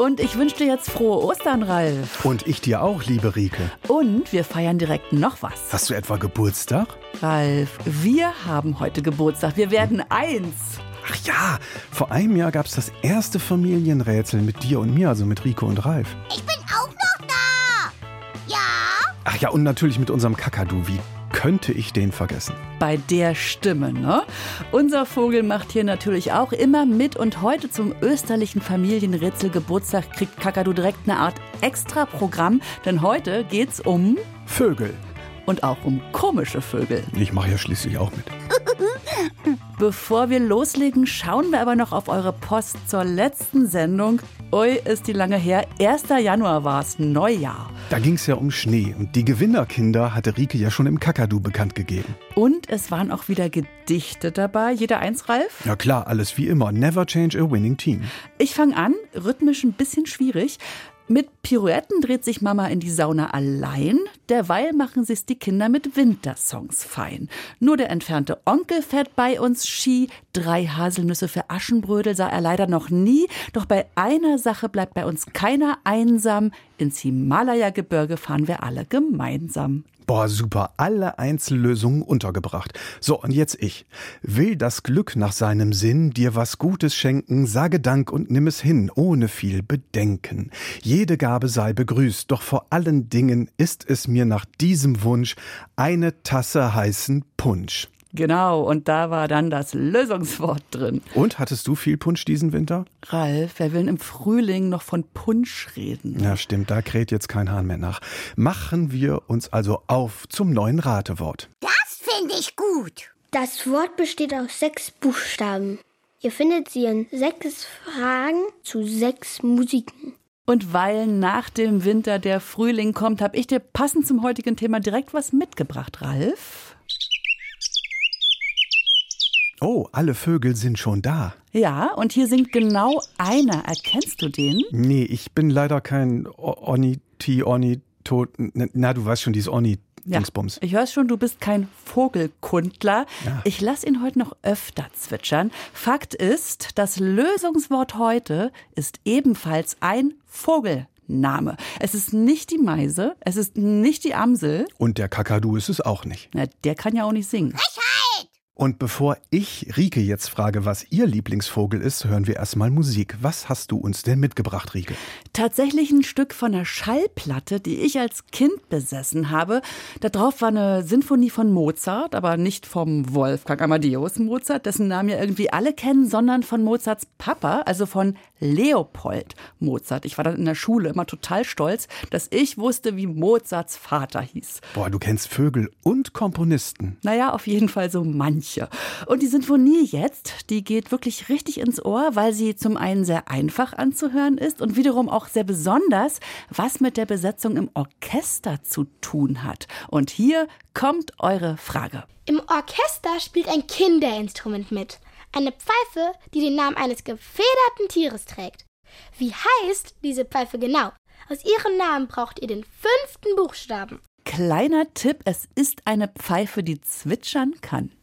Und ich wünsche dir jetzt frohe Ostern, Ralf. Und ich dir auch, liebe Rike. Und wir feiern direkt noch was. Hast du etwa Geburtstag? Ralf, wir haben heute Geburtstag. Wir werden 1. Ach ja, vor einem Jahr gab es das erste Familienrätsel mit dir und mir, also mit Rike und Ralf. Ich bin auch noch da. Ja? Ach ja, und natürlich mit unserem Kakadu. Wie könnte ich den vergessen? Bei der Stimme, ne? Unser Vogel macht hier natürlich auch immer mit und heute zum österlichen Familienrätsel Geburtstag kriegt Kakadu direkt eine Art Extra-Programm, denn heute geht's um Vögel. und auch um komische Vögel. Ich mache ja schließlich auch mit. Bevor wir loslegen, schauen wir aber noch auf eure Post zur letzten Sendung. Ui, ist die lange her. 1. Januar war es, Neujahr. Da ging es ja um Schnee und die Gewinnerkinder hatte Rike ja schon im Kakadu bekannt gegeben. Und es waren auch wieder Gedichte dabei. Jeder eins, Ralf? Ja klar, alles wie immer. Never change a winning team. Ich fange an, rhythmisch ein bisschen schwierig. Mit Pirouetten dreht sich Mama in die Sauna allein. Derweil machen sich's die Kinder mit Wintersongs fein. Nur der entfernte Onkel fährt bei uns Ski. 3 Haselnüsse für Aschenbrödel sah er leider noch nie. Doch bei einer Sache bleibt bei uns keiner einsam. Ins Himalaya-Gebirge fahren wir alle gemeinsam. Boah, super, alle Einzellösungen untergebracht. So, und jetzt ich. Will das Glück nach seinem Sinn dir was Gutes schenken, sage Dank und nimm es hin, ohne viel Bedenken. Jede Gabe sei begrüßt, doch vor allen Dingen ist es mir nach diesem Wunsch eine Tasse heißen Punsch. Genau, und da war dann das Lösungswort drin. Und, hattest du viel Punsch diesen Winter? Ralf, wer will denn im Frühling noch von Punsch reden? Ja, stimmt, da kräht jetzt kein Hahn mehr nach. Machen wir uns also auf zum neuen Ratewort. Das finde ich gut. Das Wort besteht aus 6 Buchstaben. Ihr findet sie in 6 Fragen zu 6 Musiken. Und weil nach dem Winter der Frühling kommt, habe ich dir passend zum heutigen Thema direkt was mitgebracht, Ralf. Oh, alle Vögel sind schon da. Ja, und hier singt genau einer. Erkennst du den? Nee, ich bin leider kein Ornithot. Na, du weißt schon, dieses Dingsbums. Ich höre schon, du bist kein Vogelkundler. Ja. Ich lasse ihn heute noch öfter zwitschern. Fakt ist, das Lösungswort heute ist ebenfalls ein Vogelname. Es ist nicht die Meise, es ist nicht die Amsel. Und der Kakadu ist es auch nicht. Na, der kann ja auch nicht singen. Und bevor ich Rike jetzt frage, was ihr Lieblingsvogel ist, hören wir erstmal Musik. Was hast du uns denn mitgebracht, Rike? Tatsächlich ein Stück von einer Schallplatte, die ich als Kind besessen habe. Da drauf war eine Sinfonie von Mozart, aber nicht vom Wolfgang Amadeus Mozart, dessen Namen ja irgendwie alle kennen, sondern von Mozarts Papa, also von Leopold Mozart. Ich war dann in der Schule immer total stolz, dass ich wusste, wie Mozarts Vater hieß. Boah, du kennst Vögel und Komponisten. Naja, auf jeden Fall so manche. Und die Sinfonie jetzt, die geht wirklich richtig ins Ohr, weil sie zum einen sehr einfach anzuhören ist und wiederum auch sehr besonders, was mit der Besetzung im Orchester zu tun hat. Und hier kommt eure Frage. Im Orchester spielt ein Kinderinstrument mit. Eine Pfeife, die den Namen eines gefederten Tieres trägt. Wie heißt diese Pfeife genau? Aus ihrem Namen braucht ihr den 5. Buchstaben. Kleiner Tipp, es ist eine Pfeife, die zwitschern kann.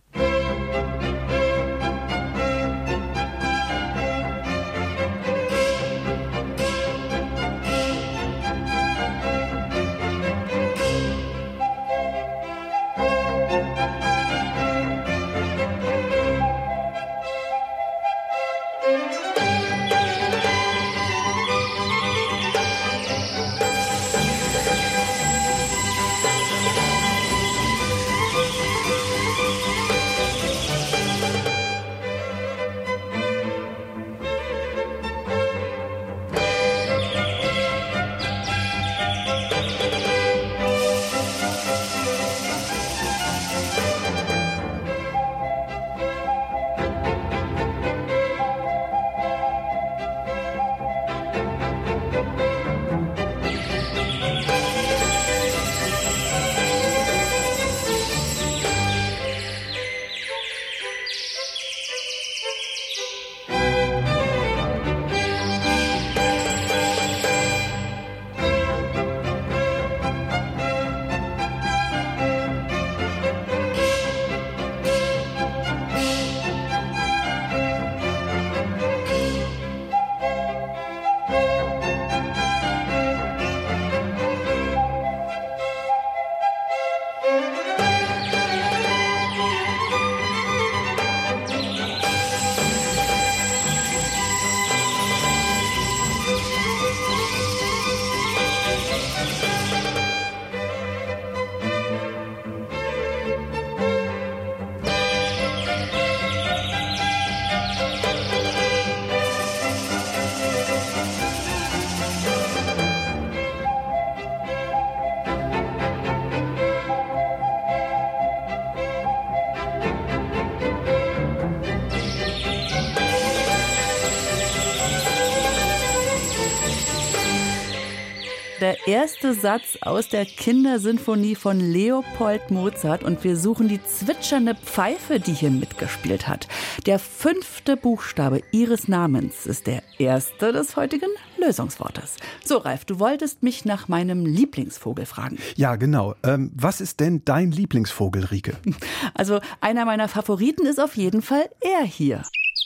der erste Satz aus der Kindersinfonie von Leopold Mozart und wir suchen die zwitschernde Pfeife, die hier mitgespielt hat. Der 5. Buchstabe ihres Namens ist der erste des heutigen Lösungswortes. So, Ralf, du wolltest mich nach meinem Lieblingsvogel fragen. Ja, genau. Was ist denn dein Lieblingsvogel, Rike? Also einer meiner Favoriten ist auf jeden Fall er hier.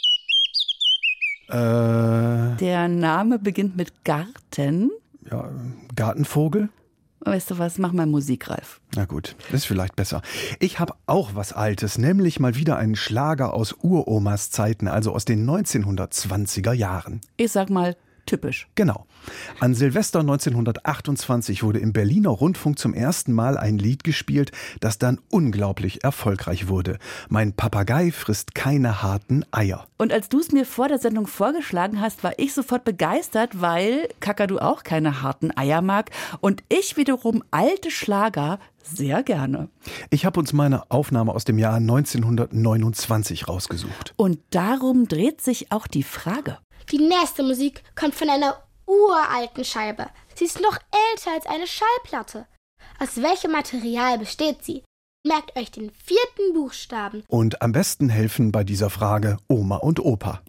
Der Name beginnt mit Garten. Ja, Gartenvogel? Weißt du was, mach mal Musik, Ralf. Na gut, ist vielleicht besser. Ich habe auch was Altes, nämlich mal wieder einen Schlager aus Uromas Zeiten, also aus den 1920er Jahren. Ich sag mal, typisch. Genau. An Silvester 1928 wurde im Berliner Rundfunk zum ersten Mal ein Lied gespielt, das dann unglaublich erfolgreich wurde. Mein Papagei frisst keine harten Eier. Und als du es mir vor der Sendung vorgeschlagen hast, war ich sofort begeistert, weil Kakadu auch keine harten Eier mag und ich wiederum alte Schlager sehr gerne. Ich habe uns meine Aufnahme aus dem Jahr 1929 rausgesucht. Und darum dreht sich auch die Frage. Die nächste Musik kommt von einer uralten Scheibe. Sie ist noch älter als eine Schallplatte. Aus welchem Material besteht sie? Merkt euch den 4. Buchstaben. Und am besten helfen bei dieser Frage Oma und Opa.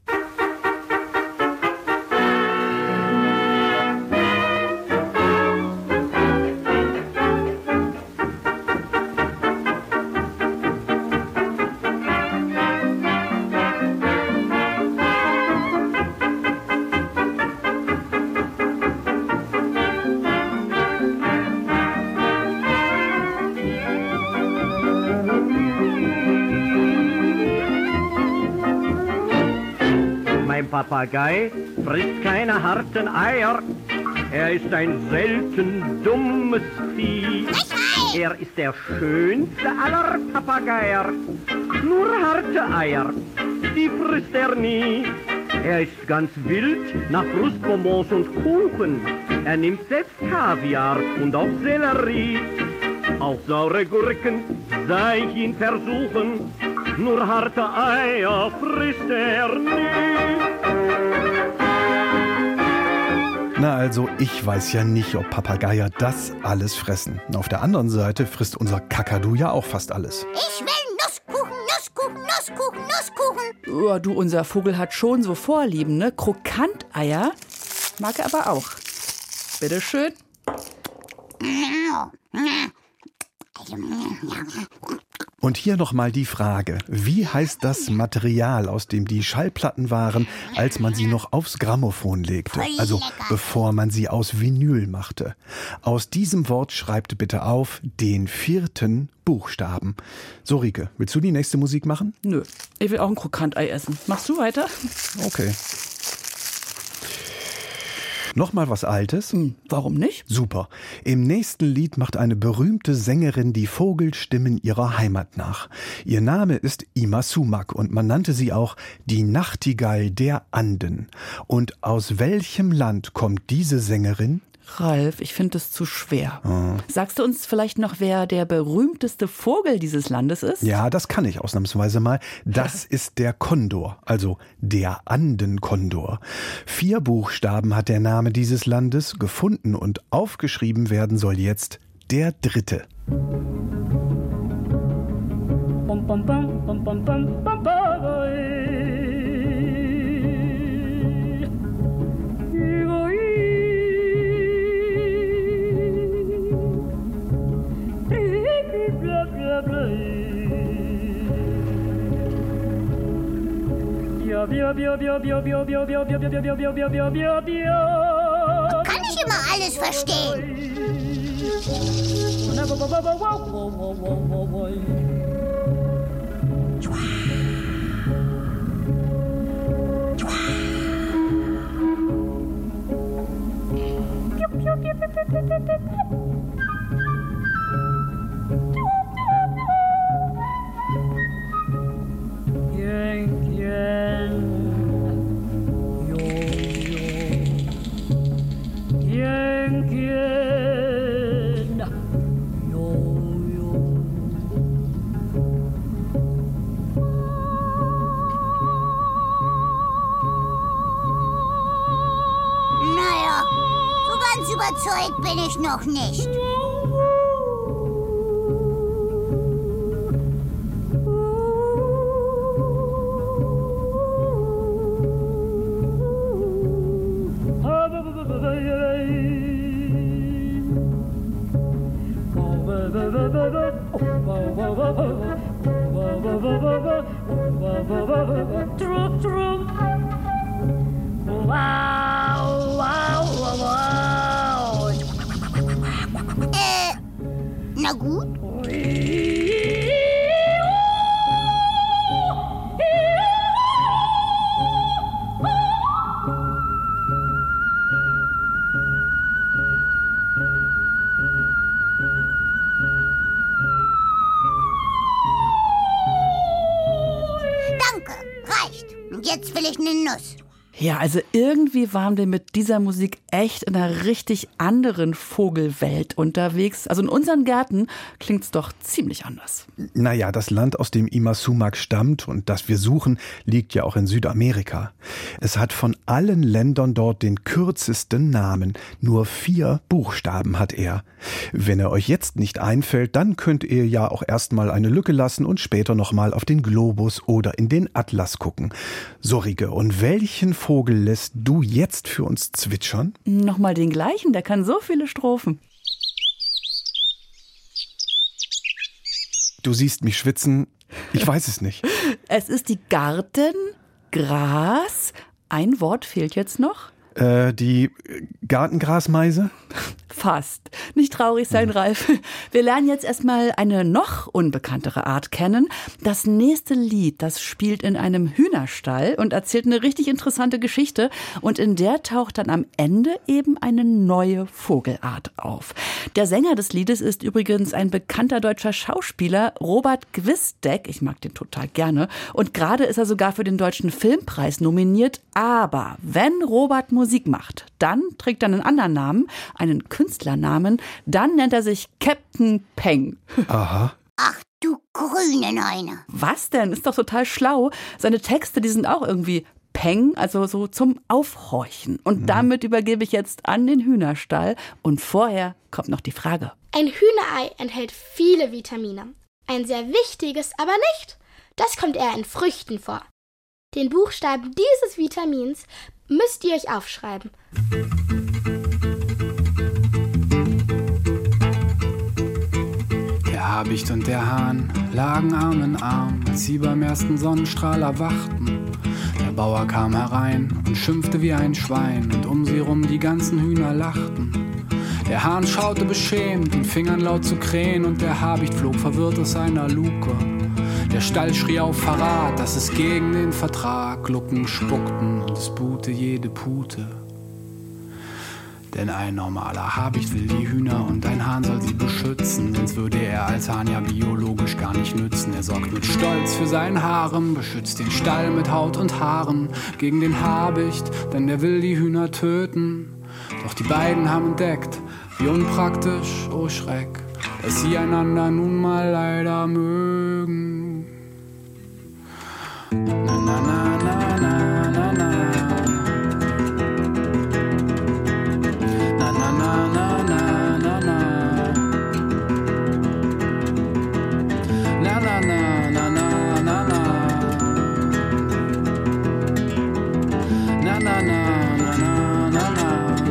Papagei frisst keine harten Eier. Er ist ein selten dummes Vieh. Er ist der schönste aller Papageier. Nur harte Eier, die frisst er nie. Er ist ganz wild nach Brustbonbons und Kuchen. Er nimmt selbst Kaviar und auch Sellerie. Auch saure Gurken sah ich ihn versuchen. Nur harte Eier frisst er nie. Na also, ich weiß ja nicht, ob Papageier das alles fressen. Auf der anderen Seite frisst unser Kakadu ja auch fast alles. Ich will Nusskuchen, Nusskuchen, Nusskuchen, Nusskuchen. Ja, du, unser Vogel hat schon so Vorlieben, ne? Krokanteier mag er aber auch. Bitteschön. Und hier nochmal die Frage, wie heißt das Material, aus dem die Schallplatten waren, als man sie noch aufs Grammophon legte, also bevor man sie aus Vinyl machte? Aus diesem Wort schreibt bitte auf den 4. Buchstaben. So, Rike, willst du die nächste Musik machen? Nö, ich will auch ein Krokantei essen. Machst du weiter? Okay. Nochmal was Altes? Warum nicht? Super. Im nächsten Lied macht eine berühmte Sängerin die Vogelstimmen ihrer Heimat nach. Ihr Name ist Ima Sumac und man nannte sie auch die Nachtigall der Anden. Und aus welchem Land kommt diese Sängerin? Ralf, ich finde es zu schwer. Sagst du uns vielleicht noch, wer der berühmteste Vogel dieses Landes ist? Ja, das kann ich ausnahmsweise mal. Das ist der Kondor, also der Andenkondor. 4 Buchstaben hat der Name dieses Landes. Gefunden und aufgeschrieben werden soll jetzt der 3. Kann ich immer alles verstehen. ganz überzeugt bin ich noch nicht. Na gut. Danke, reicht. Und jetzt will ich eine Nuss. Ja, also irgendwie waren wir mit dieser Musik echt in einer richtig anderen Vogelwelt unterwegs. Also in unseren Gärten klingt's doch ziemlich anders. Naja, das Land, aus dem Ima Sumac stammt und das wir suchen, liegt ja auch in Südamerika. Es hat von allen Ländern dort den kürzesten Namen. Nur 4 Buchstaben hat er. Wenn er euch jetzt nicht einfällt, dann könnt ihr ja auch erstmal eine Lücke lassen und später nochmal auf den Globus oder in den Atlas gucken. So, Rike, und welchen Vogel lässt du jetzt für uns zwitschern? Nochmal den gleichen, der kann so viele Strophen. Du siehst mich schwitzen. Ich weiß es nicht. Es ist die Gartengras. Ein Wort fehlt jetzt noch. Die Gartengrasmeise? Fast. Nicht traurig sein, Ralf. Wir lernen jetzt erstmal eine noch unbekanntere Art kennen. Das nächste Lied, das spielt in einem Hühnerstall und erzählt eine richtig interessante Geschichte. Und in der taucht dann am Ende eben eine neue Vogelart auf. Der Sänger des Liedes ist übrigens ein bekannter deutscher Schauspieler, Robert Gwisdek. Ich mag den total gerne. Und gerade ist er sogar für den Deutschen Filmpreis nominiert. Aber wenn Robert Musik macht, dann trägt er einen anderen Namen, einen Künstlernamen, dann nennt er sich Captain Peng. Aha. Ach du grüne Neune. Was denn? Ist doch total schlau. Seine Texte, die sind auch irgendwie Peng, also so zum Aufhorchen. Und damit übergebe ich jetzt an den Hühnerstall. Und vorher kommt noch die Frage. Ein Hühnerei enthält viele Vitamine. Ein sehr wichtiges aber nicht. Das kommt eher in Früchten vor. Den Buchstaben dieses Vitamins müsst ihr euch aufschreiben. Der Habicht und der Hahn lagen Arm in Arm, als sie beim ersten Sonnenstrahl erwachten. Der Bauer kam herein und schimpfte wie ein Schwein, und um sie rum die ganzen Hühner lachten. Der Hahn schaute beschämt und fing an laut zu krähen, und der Habicht flog verwirrt aus seiner Luke. Der Stall schrie auf Verrat, das ist gegen den Vertrag. Glucken spuckten und es buhte jede Pute. Denn ein normaler Habicht will die Hühner und ein Hahn soll sie beschützen. Sonst würde er als Hahn ja biologisch gar nicht nützen. Er sorgt mit Stolz für sein Harem, beschützt den Stall mit Haut und Haaren gegen den Habicht, denn der will die Hühner töten. Doch die beiden haben entdeckt, wie unpraktisch, oh Schreck, dass sie einander nun mal leider mögen. Na na na na na na na. Na na na na na na na. Na na na na na na na. Na na na na na na.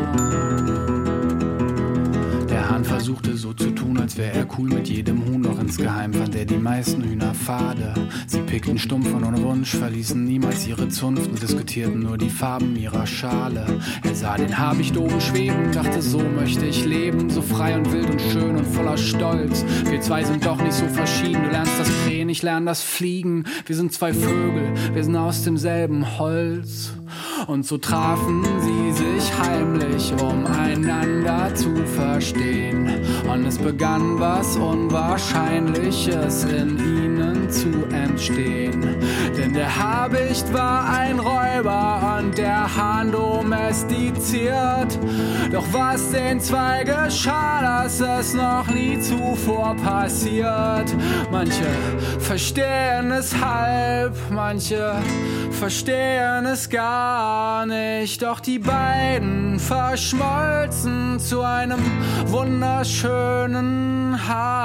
Der Hahn versuchte so zu tun, als wäre er cool mit jedem Huhn, doch insgeheim fand er die meisten Hühner fade. Sie pickten stumpf und ohne Wunsch, verließen niemals ihre Zunft und diskutierten nur die Farben ihrer Schale. Er sah den Habicht oben schweben, dachte, so möchte ich leben, so frei und wild und schön und voller Stolz. Wir zwei sind doch nicht so verschieden, du lernst das Krähen, ich lerne das Fliegen. Wir sind zwei Vögel, wir sind aus demselben Holz. Und so trafen sie sich heimlich, um einander zu verstehen. Und es begann was Unwahrscheinliches in ihnen zu entstehen. Denn der Habicht war ein Räuber und der Hahn domestiziert. Doch was den zwei geschah, das ist noch nie zuvor passiert. Manche verstehen es halb, manche verstehen es gar nicht, doch die beiden verschmolzen zu einem wunderschönen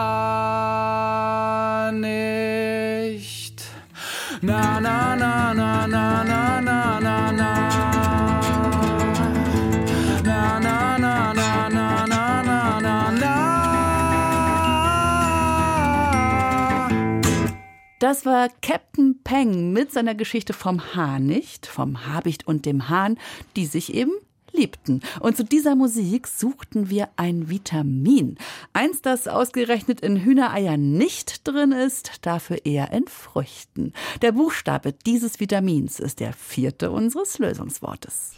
Haarnicht. Na na na na na na na na na. Na na na na na na na na na. Das war Captain Peng mit seiner Geschichte vom Haarnicht, vom Habicht und dem Hahn, die sich eben liebten. Und zu dieser Musik suchten wir ein Vitamin. Eins, das ausgerechnet in Hühnereiern nicht drin ist, dafür eher in Früchten. Der Buchstabe dieses Vitamins ist der 4. unseres Lösungswortes.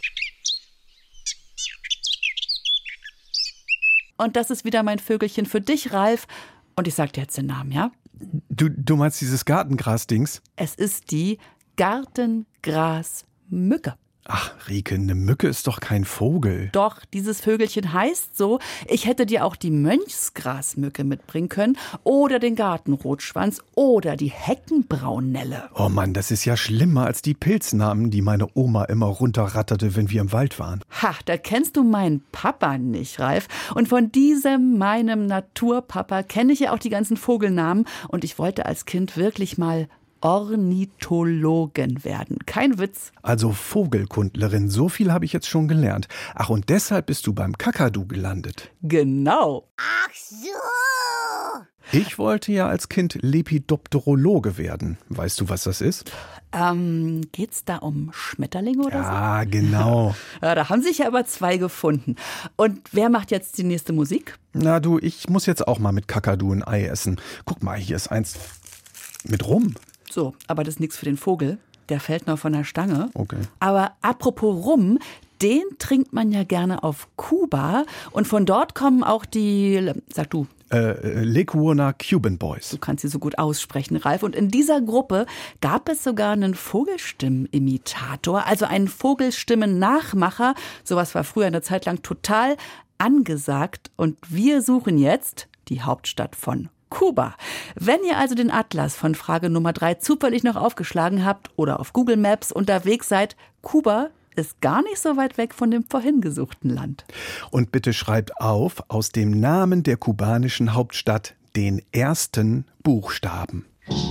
Und das ist wieder mein Vögelchen für dich, Ralf. Und ich sag dir jetzt den Namen, ja? Du meinst dieses Gartengras-Dings? Es ist die Gartengrasmücke. Ach, Rieke, eine Mücke ist doch kein Vogel. Doch, dieses Vögelchen heißt so. Ich hätte dir auch die Mönchsgrasmücke mitbringen können oder den Gartenrotschwanz oder die Heckenbraunelle. Oh Mann, das ist ja schlimmer als die Pilznamen, die meine Oma immer runterratterte, wenn wir im Wald waren. Ha, da kennst du meinen Papa nicht, Ralf. Und von diesem, meinem Naturpapa, kenne ich ja auch die ganzen Vogelnamen. Und ich wollte als Kind wirklich mal Ornithologen werden. Kein Witz. Also Vogelkundlerin, so viel habe ich jetzt schon gelernt. Ach, und deshalb bist du beim Kakadu gelandet. Genau. Ach so. Ich wollte ja als Kind Lepidopterologe werden. Weißt du, was das ist? Geht's da um Schmetterlinge oder so? Ja, genau. Ja, da haben sich ja aber 2 gefunden. Und wer macht jetzt die nächste Musik? Na du, ich muss jetzt auch mal mit Kakadu ein Ei essen. Guck mal, hier ist eins mit Rum. So, aber das ist nichts für den Vogel. Der fällt noch von der Stange. Okay. Aber apropos Rum, den trinkt man ja gerne auf Kuba. Und von dort kommen auch die, sag du. Lecuona Cuban Boys. Du kannst sie so gut aussprechen, Ralf. Und in dieser Gruppe gab es sogar einen Vogelstimmenimitator, also einen Vogelstimmennachmacher. Sowas war früher eine Zeit lang total angesagt. Und wir suchen jetzt die Hauptstadt von Kuba. Wenn ihr also den Atlas von Frage Nummer 3 zufällig noch aufgeschlagen habt oder auf Google Maps unterwegs seid, Kuba ist gar nicht so weit weg von dem vorhin gesuchten Land. Und bitte schreibt auf, aus dem Namen der kubanischen Hauptstadt den ersten Buchstaben.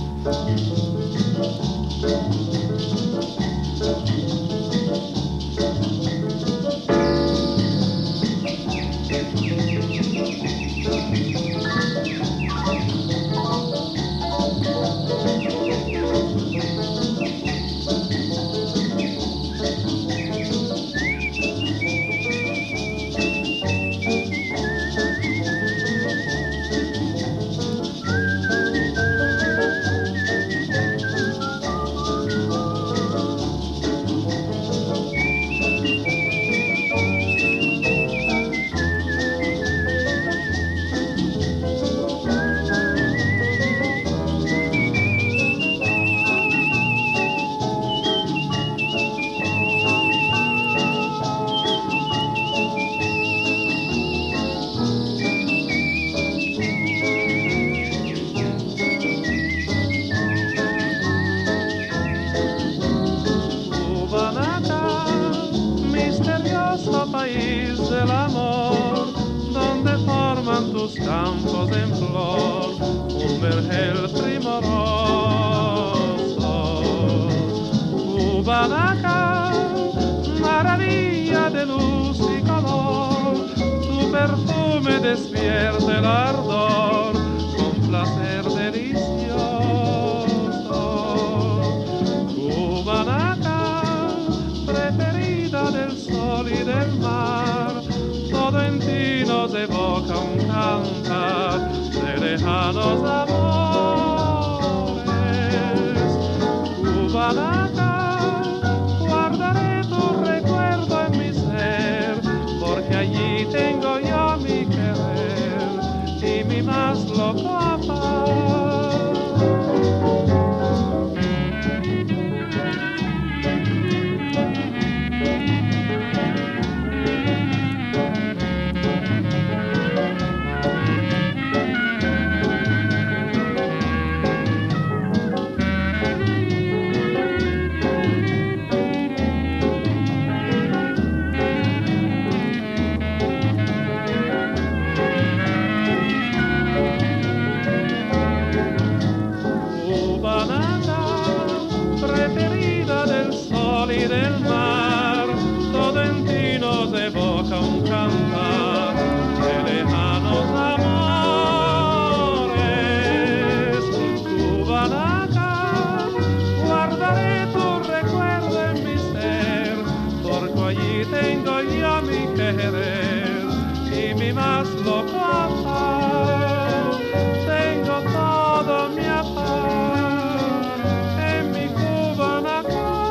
Campos en flor, un vergel primoroso. Cubanaca, maravilla de luz y color, tu perfume despierta el ardor con placer delicioso. Cubanaca, preferida del sol y del mar, todo en ti nos evoca un cantar de lejanos amores. Cubanaca, guardaré tu recuerdo en mi ser, porque allí tengo yo mi querer y mi más loco afán. loco amar. Tengo toda mi paz en mi cubana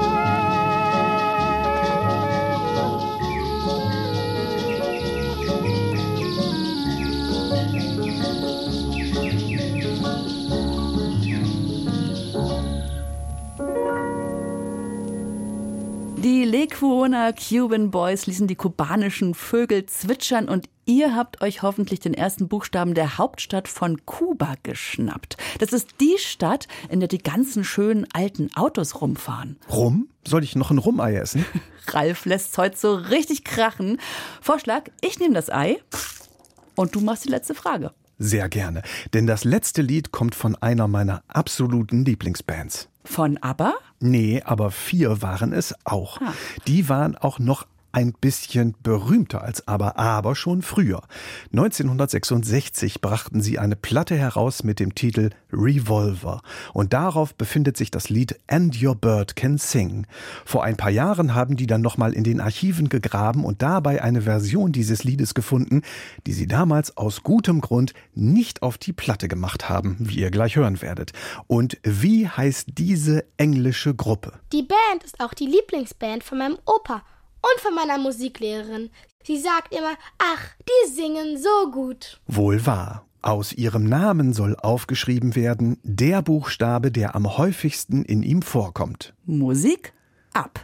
Die Lecuona Cuban Boys ließen die kubanischen Vögel zwitschern und ihr habt euch hoffentlich den ersten Buchstaben der Hauptstadt von Kuba geschnappt. Das ist die Stadt, in der die ganzen schönen alten Autos rumfahren. Rum? Soll ich noch ein Rumei essen? Ralf lässt's heute so richtig krachen. Vorschlag, ich nehme das Ei und du machst die letzte Frage. Sehr gerne, denn das letzte Lied kommt von einer meiner absoluten Lieblingsbands. Von ABBA? Nee, aber 4 waren es auch. Die waren auch noch ein bisschen berühmter als ABBA, aber schon früher. 1966 brachten sie eine Platte heraus mit dem Titel Revolver. Und darauf befindet sich das Lied And Your Bird Can Sing. Vor ein paar Jahren haben die dann nochmal in den Archiven gegraben und dabei eine Version dieses Liedes gefunden, die sie damals aus gutem Grund nicht auf die Platte gemacht haben, wie ihr gleich hören werdet. Und wie heißt diese englische Gruppe? Die Band ist auch die Lieblingsband von meinem Opa und von meiner Musiklehrerin. Sie sagt immer, ach, die singen so gut. Wohl wahr. Aus ihrem Namen soll aufgeschrieben werden, der Buchstabe, der am häufigsten in ihm vorkommt. Musik ab.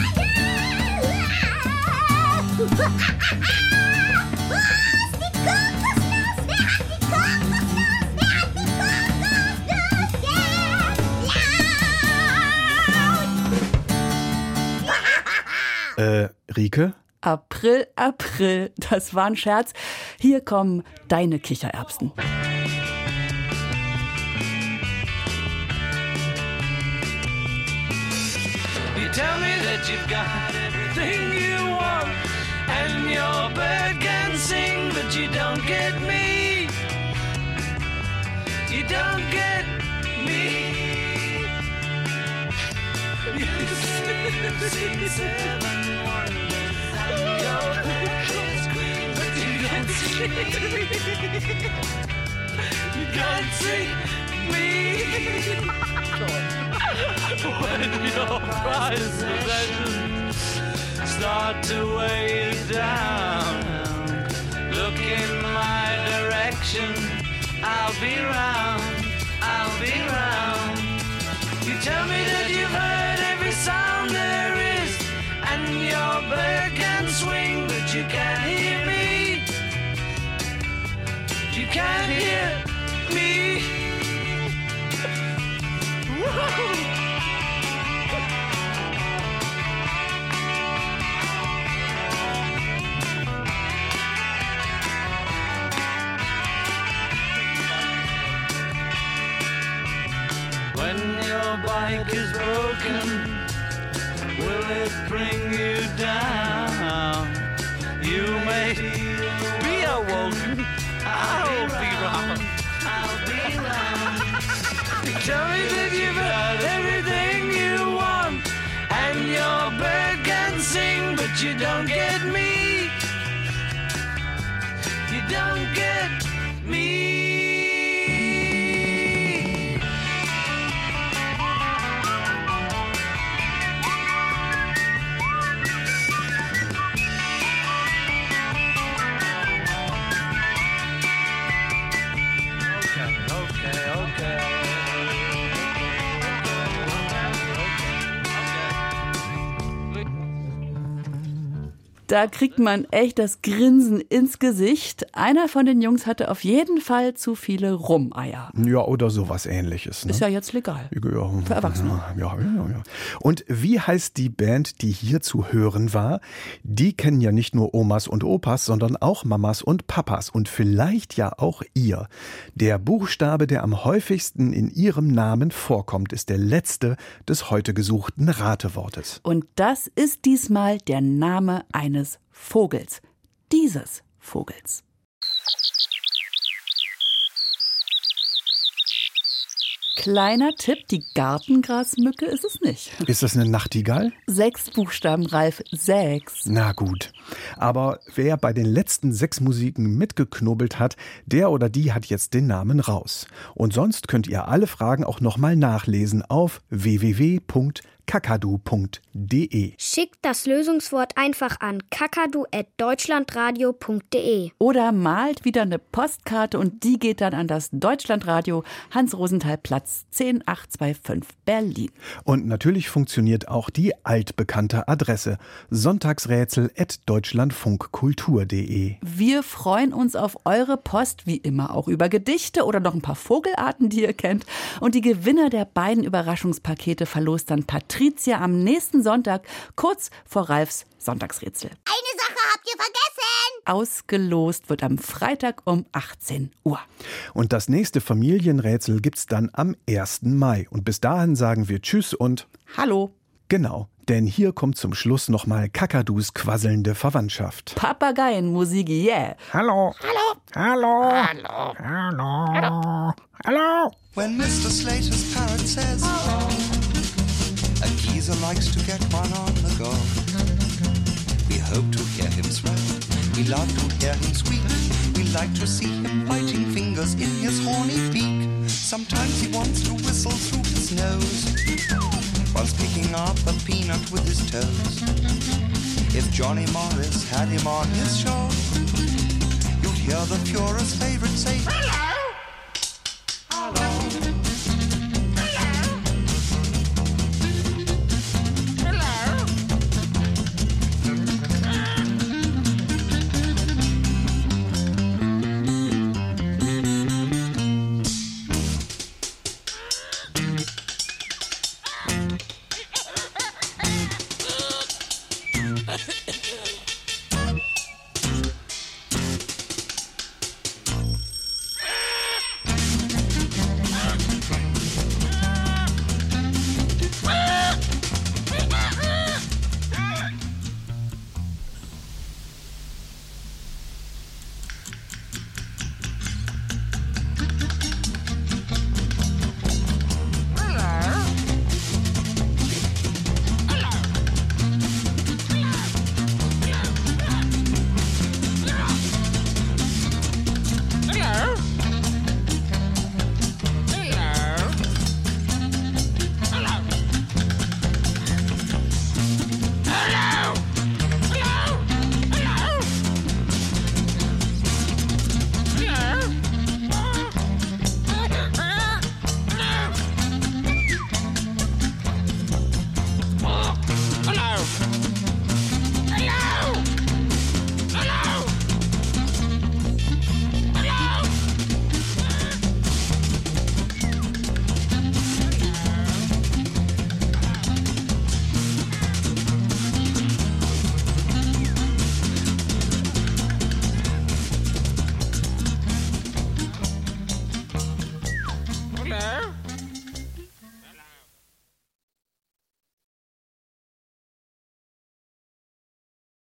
Rike? April, April, das war ein Scherz. Hier kommen deine Kichererbsen. You tell me that you've got everything you want, and your bird can sing, but you don't get me. You don't get me. You sing 7 wonders and your bird queen, but you can't sing me. You can't sing me. When your prized possessions start to weigh you down, look in my direction, I'll be round, I'll be round. You tell me that you've heard every sound there is, and your bird can swing, but you can't hear me. You can't hear me. When your bike is broken, will it bring you down? You may be awoken, I'll be round, I'll be round. Tell me that you've got everything you want, and your bird can sing, but you don't get me. You don't get me. Da kriegt man echt das Grinsen ins Gesicht. Einer von den Jungs hatte auf jeden Fall zu viele Rumeier. Ja, oder sowas Ähnliches. Ne? Ist ja jetzt legal. Ja, für Erwachsene. Ja. Und wie heißt die Band, die hier zu hören war? Die kennen ja nicht nur Omas und Opas, sondern auch Mamas und Papas und vielleicht ja auch ihr. Der Buchstabe, der am häufigsten in ihrem Namen vorkommt, ist der letzte des heute gesuchten Ratewortes. Und das ist diesmal der Name eines Vogels. Dieses Vogels. Kleiner Tipp, die Gartengrasmücke ist es nicht. Ist das eine Nachtigall? 6 Buchstaben, Ralf, 6. Na gut. Aber wer bei den letzten 6 Musiken mitgeknobelt hat, der oder die hat jetzt den Namen raus. Und sonst könnt ihr alle Fragen auch nochmal nachlesen auf www.kakadu.de. Schickt das Lösungswort einfach an kakadu@deutschlandradio.de. Oder malt wieder eine Postkarte und die geht dann an das Deutschlandradio, Hans-Rosenthal-Platz 10825 Berlin. Und natürlich funktioniert auch die altbekannte Adresse sonntagsrätsel@deutschlandfunkkultur.de. Wir freuen uns auf eure Post, wie immer auch über Gedichte oder noch ein paar Vogelarten, die ihr kennt. Und die Gewinner der beiden Überraschungspakete verlost dann Patricia am nächsten Sonntag, kurz vor Ralfs Sonntagsrätsel. Eine Sache habt ihr vergessen. Ausgelost wird am Freitag um 18 Uhr. Und das nächste Familienrätsel gibt's dann am 1. Mai. Und bis dahin sagen wir Tschüss und Hallo. Genau, denn hier kommt zum Schluss nochmal Kakadus quasselnde Verwandtschaft. Papageienmusik, yeah. Hallo. Hallo. Hallo. Hallo. Hallo. Hallo. Hallo. When Mr. Slater's parrot says, a geezer likes to get one on the go. We hope to hear him swear. We love to hear him squeak. We like to see him biting fingers in his horny beak. Sometimes he wants to whistle through his nose, whilst picking up a peanut with his toes. If Johnny Morris had him on his show, you'd hear the purest favorite say, hello.